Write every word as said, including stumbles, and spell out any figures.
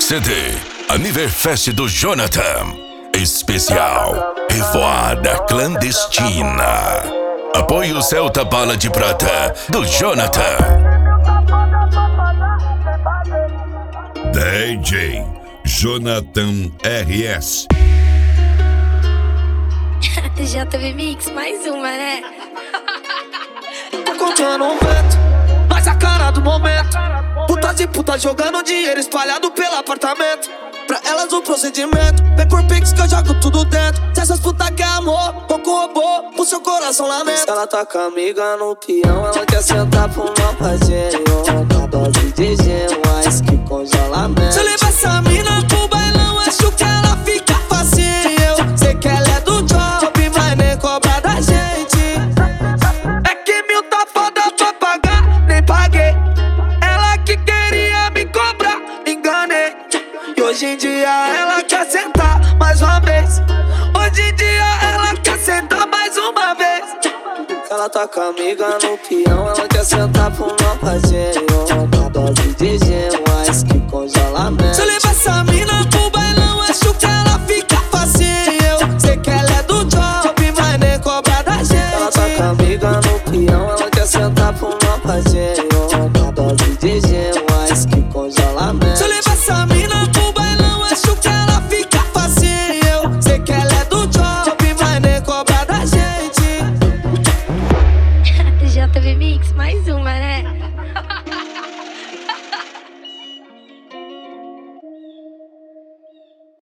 C D Aniverfest do Jonathan. Especial Revoada Clandestina. Apoio Celta Bala de Prata do Jonathan. D J Jonathan R S. J B Mix, mais uma, né? Tô contando um vento, mas a cara do momento. Putas e putas jogando dinheiro espalhado pelo apartamento. Pra elas o procedimento, vem por Pix que eu jogo tudo dentro. Se essas putas quer amor, pouco robô, pro seu coração lamento. Ela tá com a amiga no peão, ela quer sentar pro mal fazer uma dose de gelo, mais que congelamento. Se eu levar essa mina pro bailão, acho que ela fica facinho. Eu sei que ela é do job, mas nem cobra da gente. É que mil tá foda pra pagar, nem paguei. Ela que queria me cobrar, me enganei. E hoje em dia ela quer sentar mais uma vez. Hoje em dia ela quer sentar mais uma vez. Ela tá com a amiga no peão, ela quer sentar pro mal fazer uma dose de gelo, mais que congelamento. Se eu levar essa mina